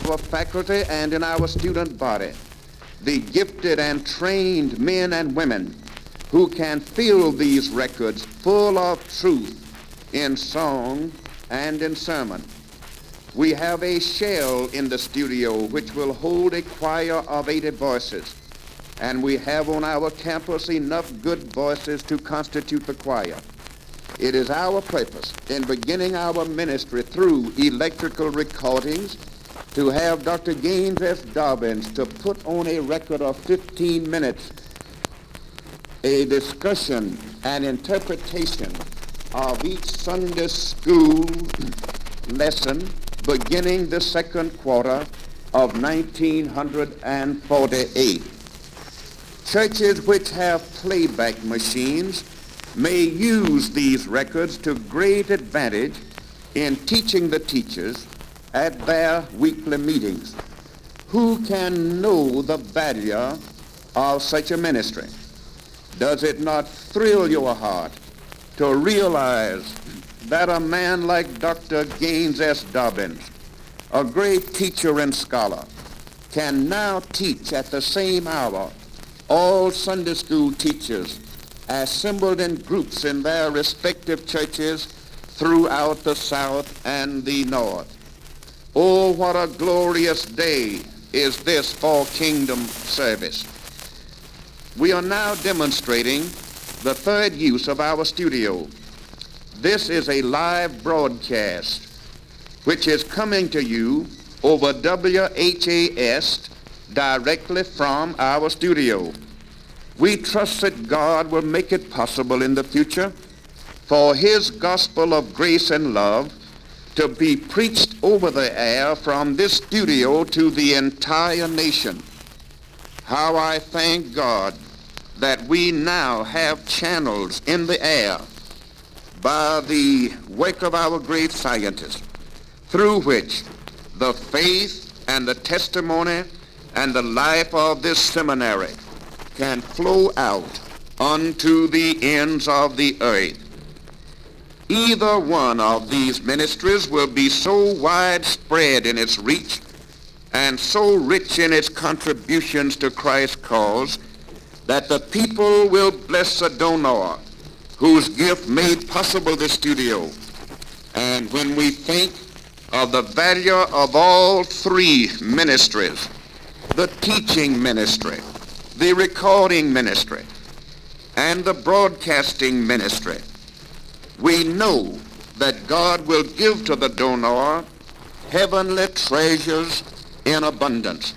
our faculty and in our student body, the gifted and trained men and women who can fill these records full of truth in song and in sermon. We have a shell in the studio which will hold a choir of 80 voices, and we have on our campus enough good voices to constitute the choir. It is our purpose in beginning our ministry through electrical recordings to have Dr. Gaines S. Dobbins to put on a record of 15 minutes a discussion and interpretation of each Sunday school lesson beginning the second quarter of 1948. Churches which have playback machines may use these records to great advantage in teaching the teachers at their weekly meetings. Who can know the value of such a ministry? Does it not thrill your heart to realize that a man like Dr. Gaines S. Dobbins, a great teacher and scholar, can now teach at the same hour all Sunday school teachers assembled in groups in their respective churches throughout the South and the North? Oh, what a glorious day is this for kingdom service. We are now demonstrating the third use of our studio. This is a live broadcast which is coming to you over WHAS directly from our studio. We trust that God will make it possible in the future for his gospel of grace and love to be preached over the air from this studio to the entire nation. How I thank God that we now have channels in the air by the work of our great scientists, through which the faith and the testimony and the life of this seminary can flow out unto the ends of the earth. Either one of these ministries will be so widespread in its reach and so rich in its contributions to Christ's cause that the people will bless the donor whose gift made possible this studio. And when we think of the value of all three ministries, the teaching ministry, the recording ministry, and the broadcasting ministry, we know that God will give to the donor heavenly treasures in abundance.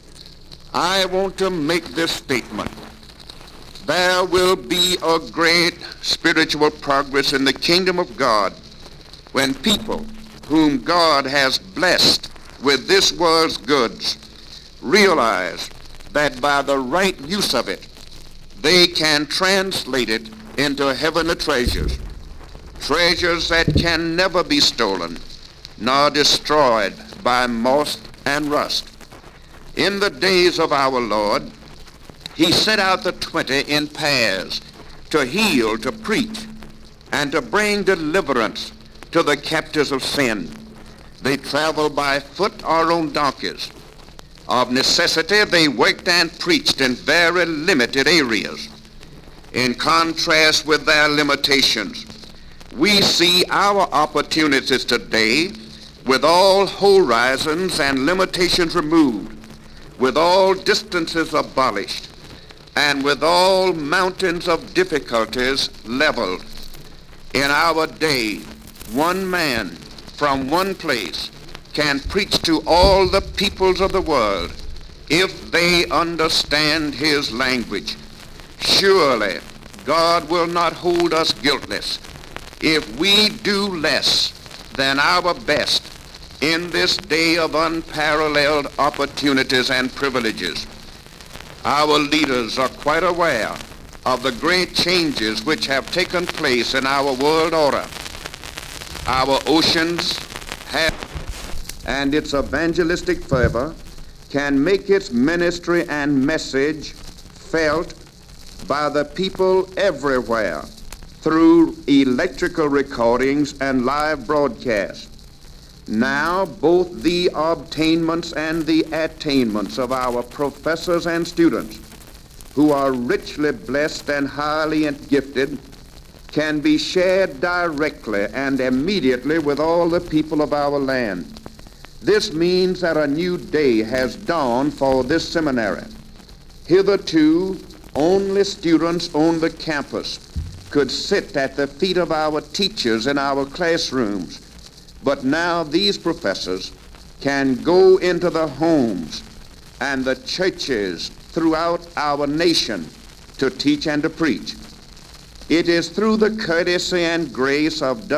I want to make this statement. There will be a great spiritual progress in the kingdom of God when people whom God has blessed with this world's goods realize that by the right use of it, they can translate it into heavenly treasures, treasures that can never be stolen nor destroyed by moth and rust. In the days of our Lord, he sent out the 20 in pairs to heal, to preach, and to bring deliverance to the captives of sin. They traveled by foot or on donkeys. Of necessity, they worked and preached in very limited areas. In contrast with their limitations, we see our opportunities today with all horizons and limitations removed, with all distances abolished, and with all mountains of difficulties leveled. In our day, one man from one place can preach to all the peoples of the world if they understand his language. Surely God will not hold us guiltless if we do less than our best in this day of unparalleled opportunities and privileges. Our leaders are quite aware of the great changes which have taken place in our world order. Our oceans have, and its evangelistic fervor can make its ministry and message felt by the people everywhere through electrical recordings and live broadcasts. Now both the obtainments and the attainments of our professors and students, who are richly blessed and highly gifted, can be shared directly and immediately with all the people of our land. This means that a new day has dawned for this seminary. Hitherto, only students on the campus could sit at the feet of our teachers in our classrooms, but now these professors can go into the homes and the churches throughout our nation to teach and to preach. It is through the courtesy and grace of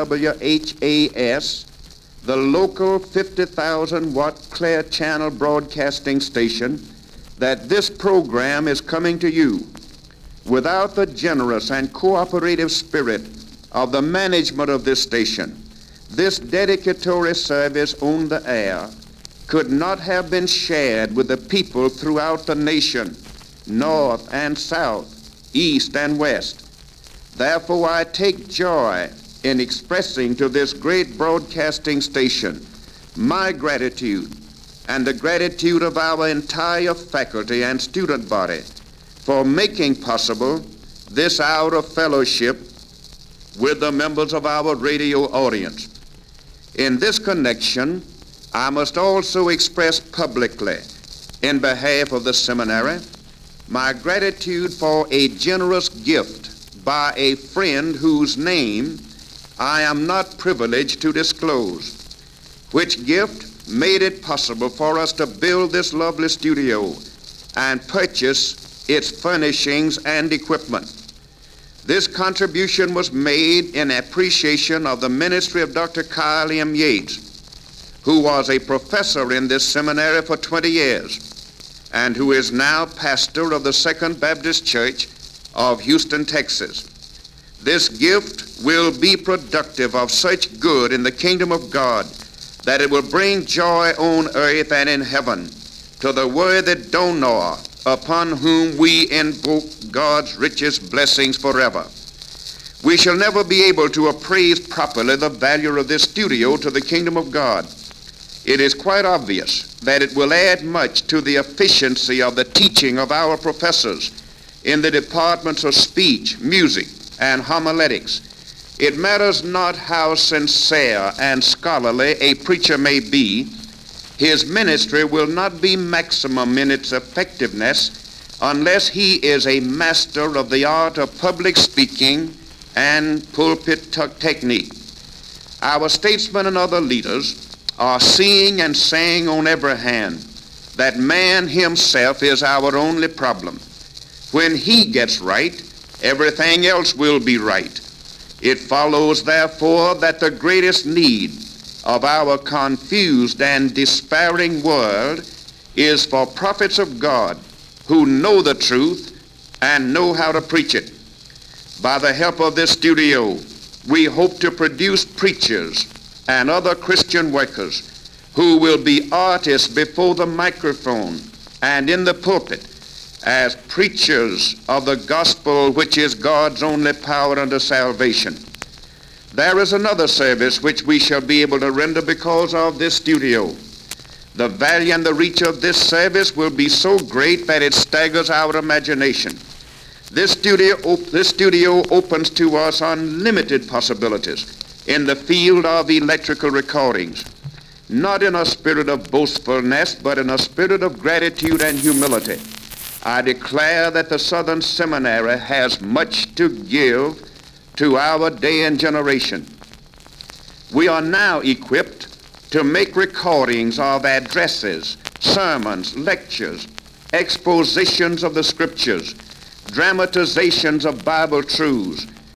WHAS, the local 50,000-watt Clear Channel broadcasting station, that this program is coming to you. Without the generous and cooperative spirit of the management of this station, this dedicatory service on the air could not have been shared with the people throughout the nation, north and south, east and west. Therefore, I take joy in expressing to this great broadcasting station my gratitude and the gratitude of our entire faculty and student body for making possible this hour of fellowship with the members of our radio audience. In this connection, I must also express publicly, in behalf of the seminary, my gratitude for a generous gift by a friend whose name I am not privileged to disclose, which gift made it possible for us to build this lovely studio and purchase its furnishings and equipment. This contribution was made in appreciation of the ministry of Dr. Kyle M. Yates, who was a professor in this seminary for 20 years and who is now pastor of the Second Baptist Church of Houston, Texas. This gift will be productive of such good in the kingdom of God that it will bring joy on earth and in heaven to the worthy donor upon whom we invoke God's richest blessings forever. We shall never be able to appraise properly the value of this studio to the kingdom of God. It is quite obvious that it will add much to the efficiency of the teaching of our professors in the departments of speech, music, and homiletics. It matters not how sincere and scholarly a preacher may be, his ministry will not be maximum in its effectiveness unless he is a master of the art of public speaking and pulpit technique. Our statesmen and other leaders are seeing and saying on every hand that man himself is our only problem. When he gets right, everything else will be right. It follows, therefore, that the greatest need of our confused and despairing world is for prophets of God who know the truth and know how to preach it. By the help of this studio, we hope to produce preachers and other Christian workers who will be artists before the microphone and in the pulpit as preachers of the gospel, which is God's only power unto salvation. There is another service which we shall be able to render because of this studio. The value and the reach of this service will be so great that it staggers our imagination. This studio opens to us unlimited possibilities in the field of electrical recordings, not in a spirit of boastfulness, but in a spirit of gratitude and humility. I declare that the Southern Seminary has much to give to our day and generation. We are now equipped to make recordings of addresses, sermons, lectures, expositions of the scriptures, dramatizations of Bible truths,